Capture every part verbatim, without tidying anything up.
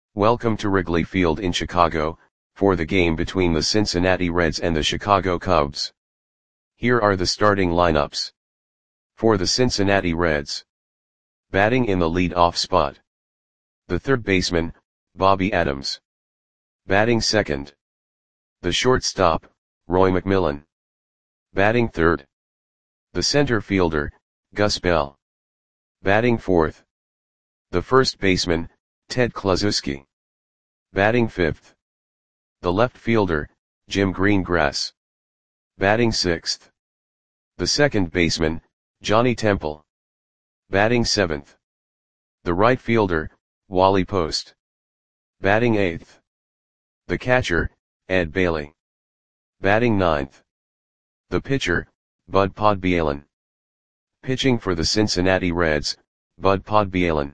Welcome to Wrigley Field in Chicago, for the game between the Cincinnati Reds and the Chicago Cubs. Here are the starting lineups. For the Cincinnati Reds. Batting in the lead-off spot. The third baseman, Bobby Adams. Batting second. The shortstop, Roy McMillan. Batting third. The center fielder, Gus Bell. Batting fourth. The first baseman, Ted Kluszewski. Batting fifth. The left fielder, Jim Greengrass. Batting sixth. The second baseman, Johnny Temple. Batting seventh. The right fielder, Wally Post. Batting eighth. The catcher, Ed Bailey. Batting ninth. The pitcher, Bud Podbielin. Pitching for the Cincinnati Reds, Bud Podbielin.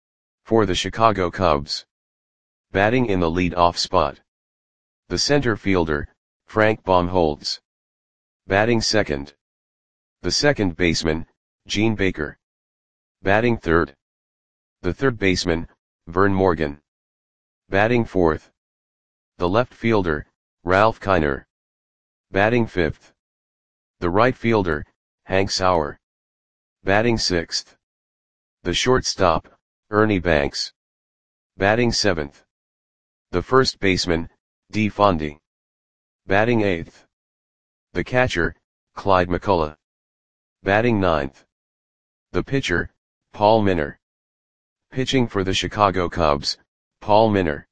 For the Chicago Cubs. Batting in the lead-off spot. The center fielder, Frank Baumholtz. Batting second. The second baseman, Gene Baker. Batting third. The third baseman, Vern Morgan. Batting fourth. The left fielder, Ralph Kiner. Batting fifth. The right fielder, Hank Sauer. Batting sixth. The shortstop, Ernie Banks. Batting seventh. The first baseman, Dee Fondy. Batting eighth. The catcher, Clyde McCullough. Batting ninth. The pitcher, Paul Minner. Pitching for the Chicago Cubs, Paul Minner.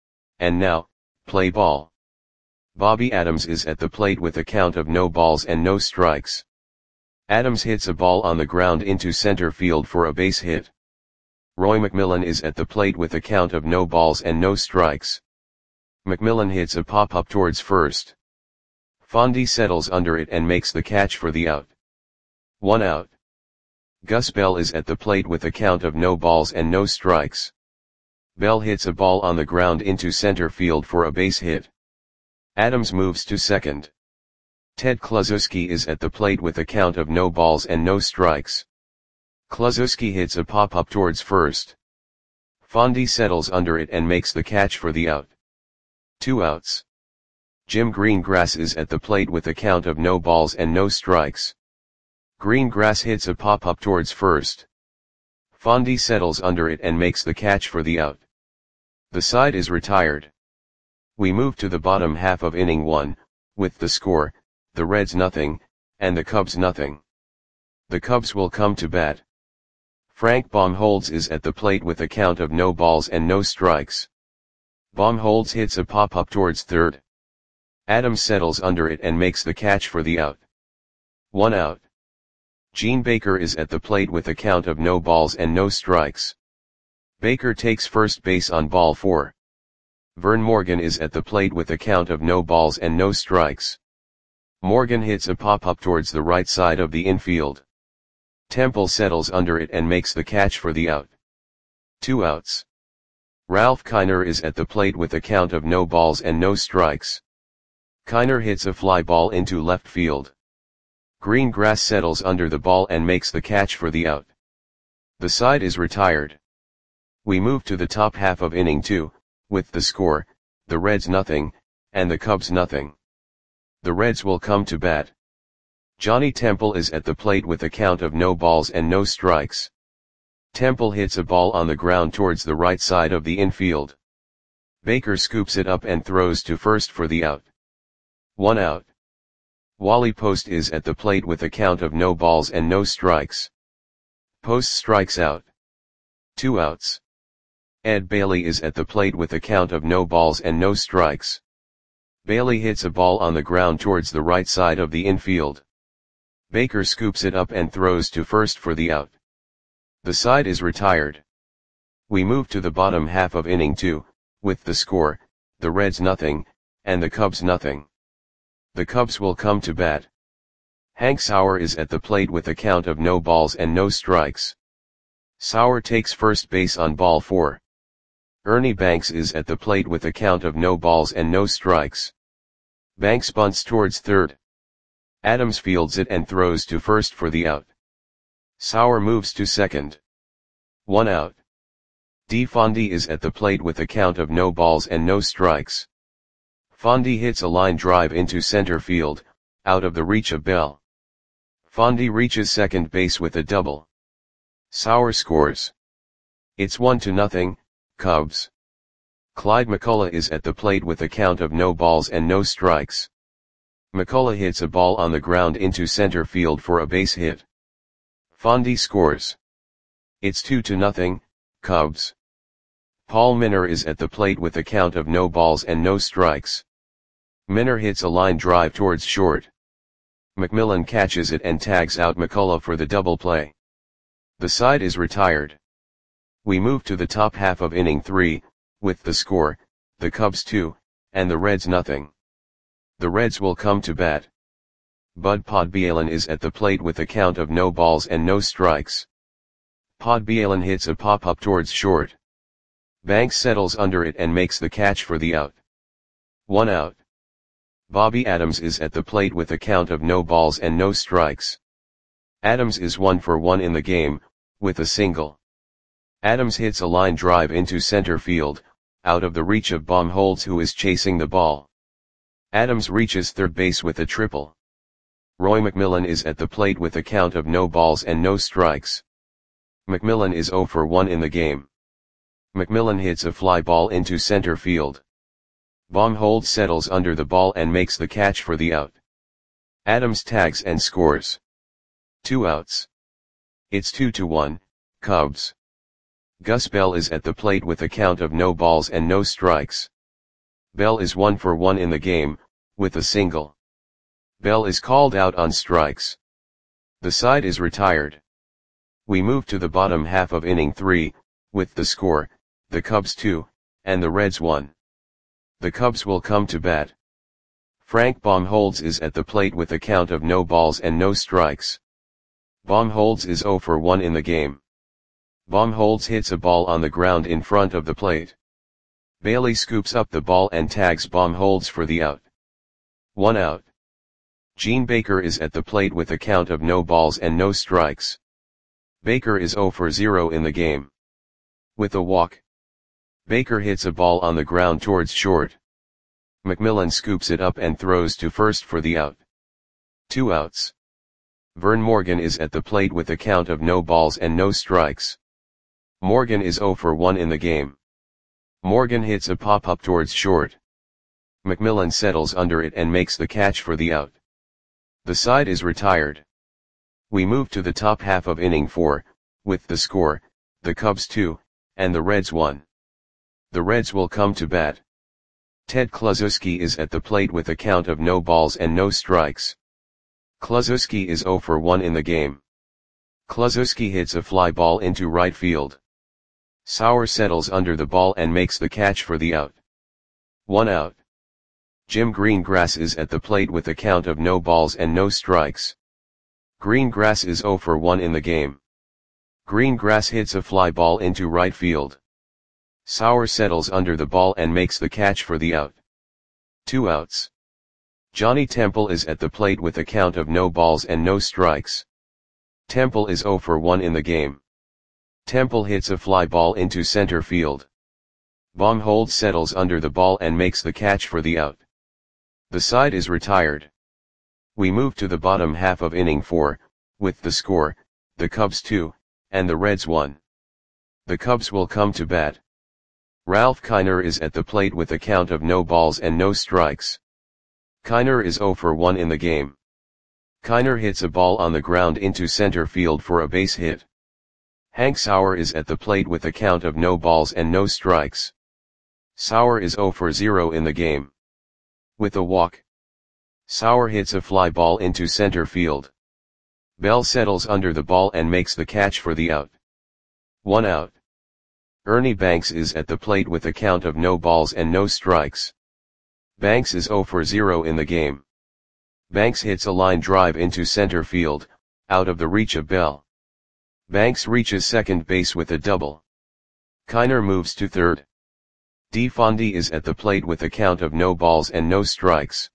And now, play ball. Bobby Adams is at the plate with a count of no balls and no strikes. Adams hits a ball on the ground into center field for a base hit. Roy McMillan is at the plate with a count of no balls and no strikes. McMillan hits a pop-up towards first. Fondy settles under it and makes the catch for the out. One out. Gus Bell is at the plate with a count of no balls and no strikes. Bell hits a ball on the ground into center field for a base hit. Adams moves to second. Ted Kluszewski is at the plate with a count of no balls and no strikes. Kluszewski hits a pop-up towards first. Fondy settles under it and makes the catch for the out. Two outs. Jim Greengrass is at the plate with a count of no balls and no strikes. Greengrass hits a pop-up towards first. Fondy settles under it and makes the catch for the out. The side is retired. We move to the bottom half of inning one, with the score, the Reds nothing, and the Cubs nothing. The Cubs will come to bat. Frank Baumholtz is at the plate with a count of no balls and no strikes. Baumholtz hits a pop-up towards third. Adams settles under it and makes the catch for the out. One out. Gene Baker is at the plate with a count of no balls and no strikes. Baker takes first base on ball four. Vern Morgan is at the plate with a count of no balls and no strikes. Morgan hits a pop-up towards the right side of the infield. Temple settles under it and makes the catch for the out. Two outs. Ralph Kiner is at the plate with a count of no balls and no strikes. Kiner hits a fly ball into left field. Greengrass settles under the ball and makes the catch for the out. The side is retired. We move to the top half of inning two, with the score, the Reds nothing, and the Cubs nothing. The Reds will come to bat. Johnny Temple is at the plate with a count of no balls and no strikes. Temple hits a ball on the ground towards the right side of the infield. Baker scoops it up and throws to first for the out. One out. Wally Post is at the plate with a count of no balls and no strikes. Post strikes out. Two outs. Ed Bailey is at the plate with a count of no balls and no strikes. Bailey hits a ball on the ground towards the right side of the infield. Baker scoops it up and throws to first for the out. The side is retired. We move to the bottom half of inning two, with the score, the Reds nothing, and the Cubs nothing. The Cubs will come to bat. Hank Sauer is at the plate with a count of no balls and no strikes. Sauer takes first base on ball four. Ernie Banks is at the plate with a count of no balls and no strikes. Banks bunts towards third. Adams fields it and throws to first for the out. Sauer moves to second. One out. D. Fondy is at the plate with a count of no balls and no strikes. Fondy hits a line drive into center field, out of the reach of Bell. Fondy reaches second base with a double. Sauer scores. It's one to nothing, Cubs. Clyde McCullough is at the plate with a count of no balls and no strikes. McCullough hits a ball on the ground into center field for a base hit. Fondy scores. It's two to nothing, Cubs. Paul Minor is at the plate with a count of no balls and no strikes. Minor hits a line drive towards short. McMillan catches it and tags out McCullough for the double play. The side is retired. We move to the top half of inning three, with the score, the Cubs two, and the Reds nothing. The Reds will come to bat. Bud Podbielin is at the plate with a count of no balls and no strikes. Podbielin hits a pop-up towards short. Banks settles under it and makes the catch for the out. One out. Bobby Adams is at the plate with a count of no balls and no strikes. Adams is one for one in the game, with a single. Adams hits a line drive into center field, out of the reach of Baumholtz, who is chasing the ball. Adams reaches third base with a triple. Roy McMillan is at the plate with a count of no balls and no strikes. McMillan is zero for one in the game. McMillan hits a fly ball into center field. Baumholtz settles under the ball and makes the catch for the out. Adams tags and scores. Two outs. It's two to one, Cubs. Gus Bell is at the plate with a count of no balls and no strikes. Bell is one for one in the game, with a single. Bell is called out on strikes. The side is retired. We move to the bottom half of inning three, with the score, the Cubs two, and the Reds one. The Cubs will come to bat. Frank Baumholtz is at the plate with a count of no balls and no strikes. Baumholtz is zero for one in the game. Baumholtz hits a ball on the ground in front of the plate. Bailey scoops up the ball and tags Baumholtz for the out. One out. Gene Baker is at the plate with a count of no balls and no strikes. Baker is zero for zero in the game. With a walk. Baker hits a ball on the ground towards short. McMillan scoops it up and throws to first for the out. Two outs. Vern Morgan is at the plate with a count of no balls and no strikes. Morgan is zero for one in the game. Morgan hits a pop-up towards short. McMillan settles under it and makes the catch for the out. The side is retired. We move to the top half of inning four, with the score, the Cubs two, and the Reds one. The Reds will come to bat. Ted Kluszewski is at the plate with a count of no balls and no strikes. Kluszewski is zero for one in the game. Kluszewski hits a fly ball into right field. Sauer settles under the ball and makes the catch for the out. One out. Jim Greengrass is at the plate with a count of no balls and no strikes. Greengrass is zero for one in the game. Greengrass hits a fly ball into right field. Sauer settles under the ball and makes the catch for the out. Two outs. Johnny Temple is at the plate with a count of no balls and no strikes. Temple is zero for one in the game. Temple hits a fly ball into center field. Baumholtz settles under the ball and makes the catch for the out. The side is retired. We move to the bottom half of inning four, with the score, the Cubs two, and the Reds one. The Cubs will come to bat. Ralph Kiner is at the plate with a count of no balls and no strikes. Kiner is zero for one in the game. Kiner hits a ball on the ground into center field for a base hit. Hank Sauer is at the plate with a count of no balls and no strikes. Sauer is zero for zero in the game. With a walk. Sauer hits a fly ball into center field. Bell settles under the ball and makes the catch for the out. One out. Ernie Banks is at the plate with a count of no balls and no strikes. Banks is zero for zero in the game. Banks hits a line drive into center field, out of the reach of Bell. Banks reaches second base with a double. Kiner moves to third. D. Fondy is at the plate with a count of no balls and no strikes.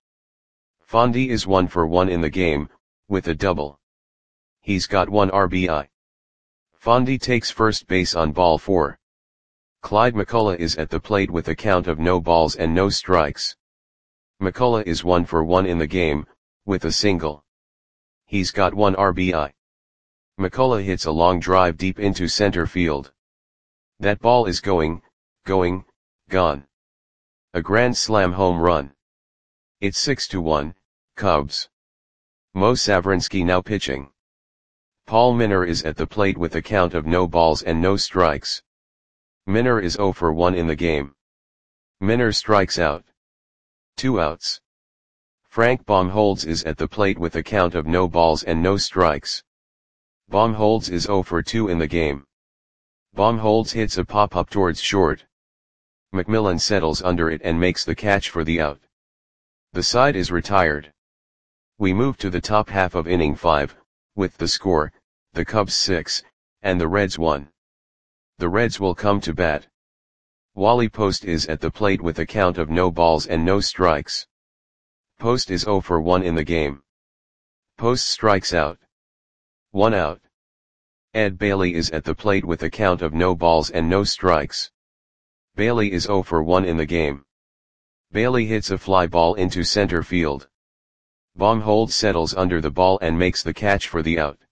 Fondy is one for one in the game, with a double. He's got one R B I. Fondy takes first base on ball four. Clyde McCullough is at the plate with a count of no balls and no strikes. McCullough is one for one in the game, with a single. He's got one R B I. McCullough hits a long drive deep into center field. That ball is going, going, gone. A grand slam home run. It's six to one, Cubs. Mo Savrinsky now pitching. Paul Minor is at the plate with a count of no balls and no strikes. Minor is zero for one in the game. Minor strikes out. Two outs. Frank Baumholtz is at the plate with a count of no balls and no strikes. Baumholtz is zero for two in the game. Baumholtz hits a pop-up towards short. McMillan settles under it and makes the catch for the out. The side is retired. We move to the top half of inning five, with the score, the Cubs six, and the Reds one. The Reds will come to bat. Wally Post is at the plate with a count of no balls and no strikes. Post is zero for one in the game. Post strikes out. One out. Ed Bailey is at the plate with a count of no balls and no strikes. Bailey is zero for one in the game. Bailey hits a fly ball into center field. Baumholtz settles under the ball and makes the catch for the out.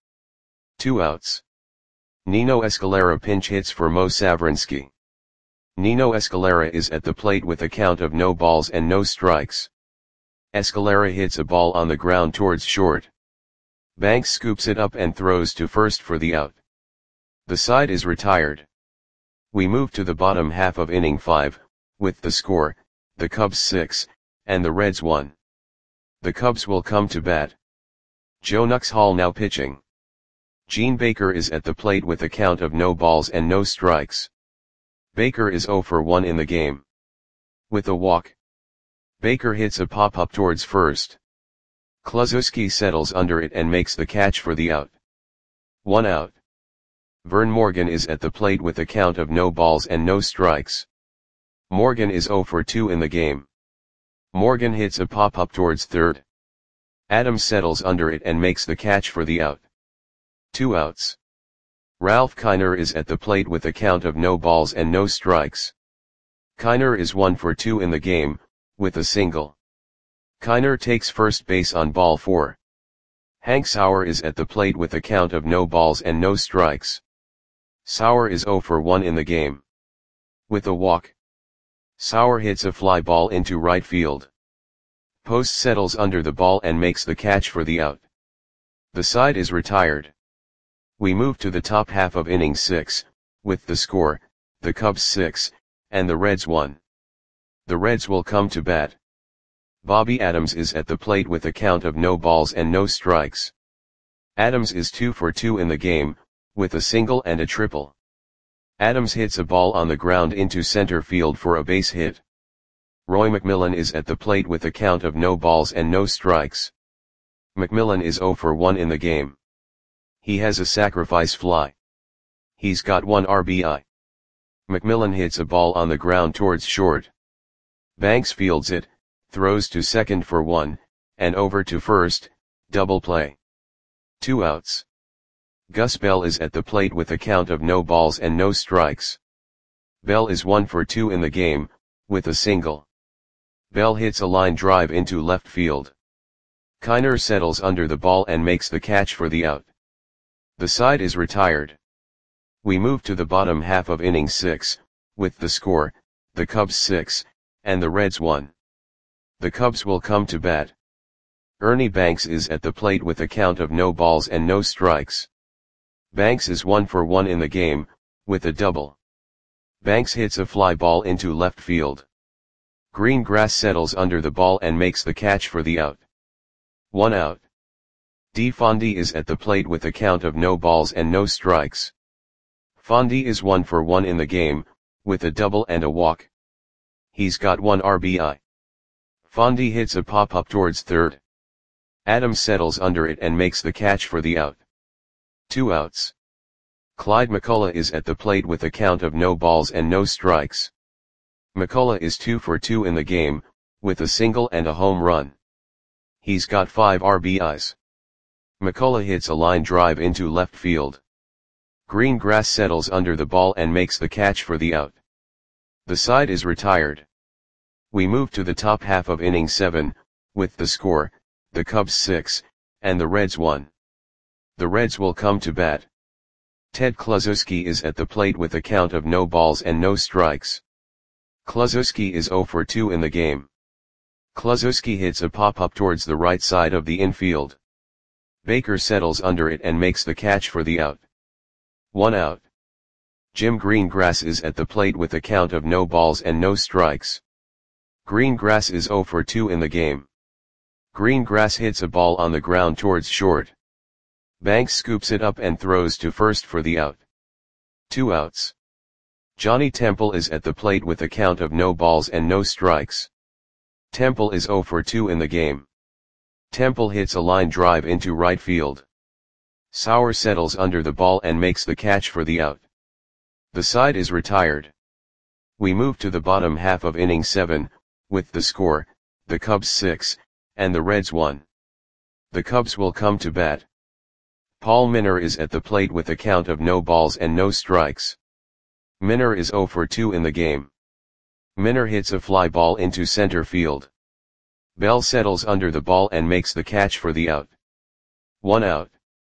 Two outs. Nino Escalera pinch hits for Mo Savrinsky. Nino Escalera is at the plate with a count of no balls and no strikes. Escalera hits a ball on the ground towards short. Banks scoops it up and throws to first for the out. The side is retired. We move to the bottom half of inning five, with the score, the Cubs six, and the Reds one. The Cubs will come to bat. Joe Nuxhall now pitching. Gene Baker is at the plate with a count of no balls and no strikes. Baker is zero for one in the game. With a walk. Baker hits a pop-up towards first. Kluszewski settles under it and makes the catch for the out. One out. Vern Morgan is at the plate with a count of no balls and no strikes. Morgan is zero for two in the game. Morgan hits a pop-up towards third. Adams settles under it and makes the catch for the out. Two outs. Ralph Kiner is at the plate with a count of no balls and no strikes. Kiner is one for two in the game, with a single. Kiner takes first base on ball four. Hank Sauer is at the plate with a count of no balls and no strikes. Sauer is zero for one in the game. With a walk. Sauer hits a fly ball into right field. Post settles under the ball and makes the catch for the out. The side is retired. We move to the top half of inning six, with the score, the Cubs six, and the Reds one. The Reds will come to bat. Bobby Adams is at the plate with a count of no balls and no strikes. Adams is two for two in the game, with a single and a triple. Adams hits a ball on the ground into center field for a base hit. Roy McMillan is at the plate with a count of no balls and no strikes. McMillan is zero for one in the game. He has a sacrifice fly. He's got one R B I. McMillan hits a ball on the ground towards short. Banks fields it, throws to second for one, and over to first, double play. Two outs. Gus Bell is at the plate with a count of no balls and no strikes. Bell is one for two in the game, with a single. Bell hits a line drive into left field. Kiner settles under the ball and makes the catch for the out. The side is retired. We move to the bottom half of inning six, with the score, the Cubs six, and the Reds one. The Cubs will come to bat. Ernie Banks is at the plate with a count of no balls and no strikes. Banks is one for one in the game, with a double. Banks hits a fly ball into left field. Greengrass settles under the ball and makes the catch for the out. One out. D. Fondy is at the plate with a count of no balls and no strikes. Fondy is one for one in the game, with a double and a walk. He's got one R B I. Fondy hits a pop-up towards third. Adams settles under it and makes the catch for the out. Two outs. Clyde McCullough is at the plate with a count of no balls and no strikes. McCullough is two for two in the game, with a single and a home run. He's got five R B Is. McCullough hits a line drive into left field. Greengrass settles under the ball and makes the catch for the out. The side is retired. We move to the top half of inning seven, with the score, the Cubs six, and the Reds one. The Reds will come to bat. Ted Kluszewski is at the plate with a count of no balls and no strikes. Kluszewski is zero for two in the game. Kluszewski hits a pop-up towards the right side of the infield. Baker settles under it and makes the catch for the out. One out. Jim Greengrass is at the plate with a count of no balls and no strikes. Greengrass is zero for two in the game. Greengrass hits a ball on the ground towards short. Banks scoops it up and throws to first for the out. Two outs. Johnny Temple is at the plate with a count of no balls and no strikes. Temple is zero for two in the game. Temple hits a line drive into right field. Sauer settles under the ball and makes the catch for the out. The side is retired. We move to the bottom half of inning seven, with the score, the Cubs six, and the Reds one. The Cubs will come to bat. Paul Minor is at the plate with a count of no balls and no strikes. Minor is zero for two in the game. Minor hits a fly ball into center field. Bell settles under the ball and makes the catch for the out. One out.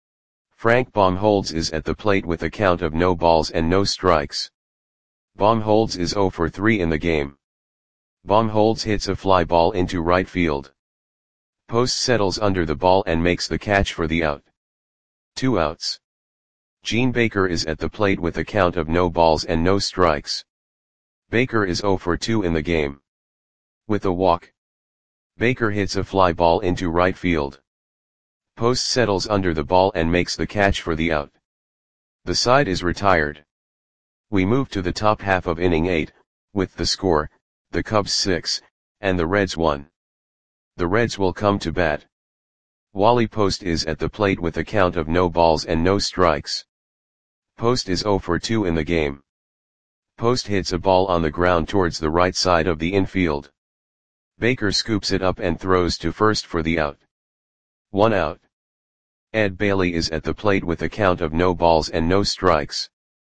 Frank Baumholtz is at the plate with a count of no balls and no strikes. Baumholtz is zero for three in the game. Baumholtz hits a fly ball into right field. Post settles under the ball and makes the catch for the out. Two outs. Gene Baker is at the plate with a count of no balls and no strikes. Baker is zero for two in the game. With a walk. Baker hits a fly ball into right field. Post settles under the ball and makes the catch for the out. The side is retired. We move to the top half of inning eight, with the score, the Cubs six, and the Reds one. The Reds will come to bat. Wally Post is at the plate with a count of no balls and no strikes. Post is zero for two in the game. Post hits a ball on the ground towards the right side of the infield. Baker scoops it up and throws to first for the out. One out. Ed Bailey is at the plate with a count of no balls and no strikes.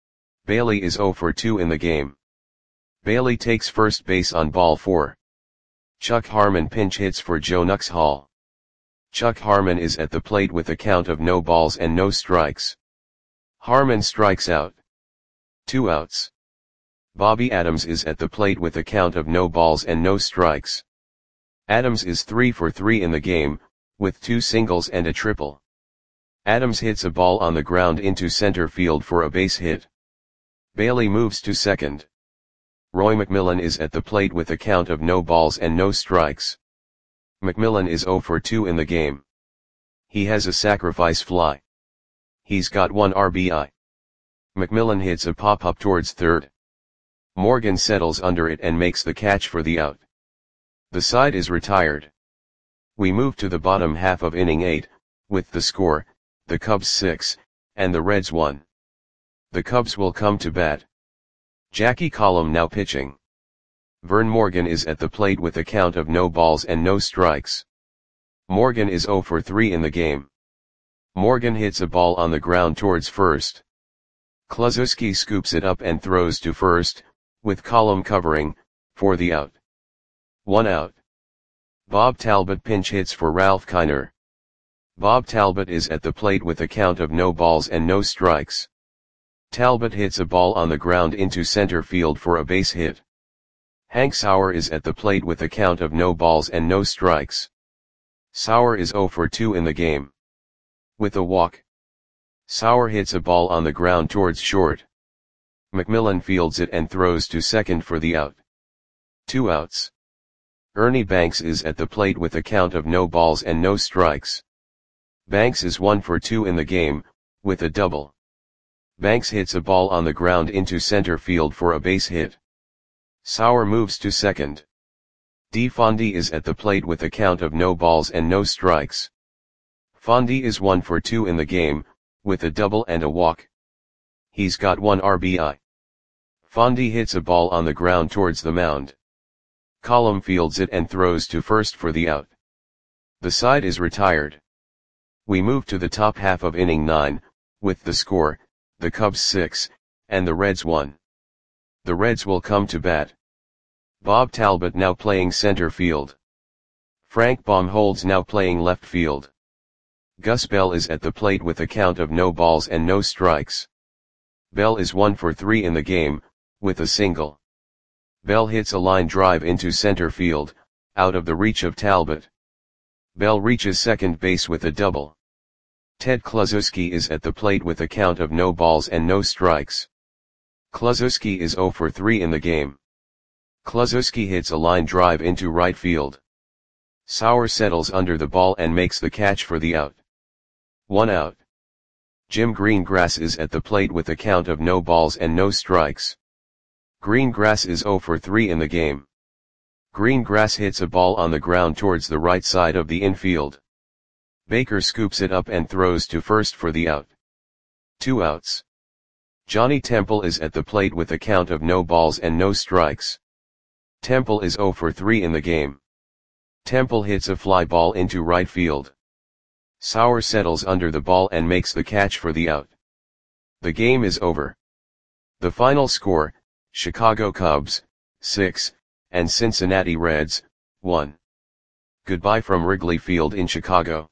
Bailey is zero for two in the game. Bailey takes first base on ball four. Chuck Harmon pinch hits for Joe Nuxhall. Chuck Harmon is at the plate with a count of no balls and no strikes. Harmon strikes out. Two outs. Bobby Adams is at the plate with a count of no balls and no strikes. Adams is three for three in the game, with two singles and a triple. Adams hits a ball on the ground into center field for a base hit. Bailey moves to second. Roy McMillan is at the plate with a count of no balls and no strikes. McMillan is zero for two in the game. He has a sacrifice fly. He's got one R B I. McMillan hits a pop-up towards third. Morgan settles under it and makes the catch for the out. The side is retired. We move to the bottom half of inning eight, with the score, the Cubs six, and the Reds one. The Cubs will come to bat. Jackie Collum now pitching. Vern Morgan is at the plate with a count of no balls and no strikes. Morgan is zero for three in the game. Morgan hits a ball on the ground towards first. Kluszewski scoops it up and throws to first, with Collum covering, for the out. One out. Bob Talbot pinch hits for Ralph Kiner. Bob Talbot is at the plate with a count of no balls and no strikes. Talbot hits a ball on the ground into center field for a base hit. Hank Sauer is at the plate with a count of no balls and no strikes. Sauer is zero for two in the game. With a walk. Sauer hits a ball on the ground towards short. McMillan fields it and throws to second for the out. Two outs. Ernie Banks is at the plate with a count of no balls and no strikes. Banks is one for two in the game, with a double. Banks hits a ball on the ground into center field for a base hit. Sauer moves to second. D. Fondy is at the plate with a count of no balls and no strikes. Fondy is one for two in the game, with a double and a walk. He's got one R B I. Fondy hits a ball on the ground towards the mound. Collum fields it and throws to first for the out. The side is retired. We move to the top half of inning nine, with the score, the Cubs six, and the Reds one. The Reds will come to bat. Bob Talbot now playing center field. Frank Baumholz now playing left field. Gus Bell is at the plate with a count of no balls and no strikes. Bell is one for three in the game, with a single. Bell hits a line drive into center field, out of the reach of Talbot. Bell reaches second base with a double. Ted Kluszewski is at the plate with a count of no balls and no strikes. Kluszewski is zero for three in the game. Kluszewski hits a line drive into right field. Sauer settles under the ball and makes the catch for the out. One out. Jim Greengrass is at the plate with a count of no balls and no strikes. Greengrass is zero for three in the game. Greengrass hits a ball on the ground towards the right side of the infield. Baker scoops it up and throws to first for the out. Two outs. Johnny Temple is at the plate with a count of no balls and no strikes. Temple is zero for three in the game. Temple hits a fly ball into right field. Sauer settles under the ball and makes the catch for the out. The game is over. The final score, Chicago Cubs, six, and Cincinnati Reds, one. Goodbye from Wrigley Field in Chicago.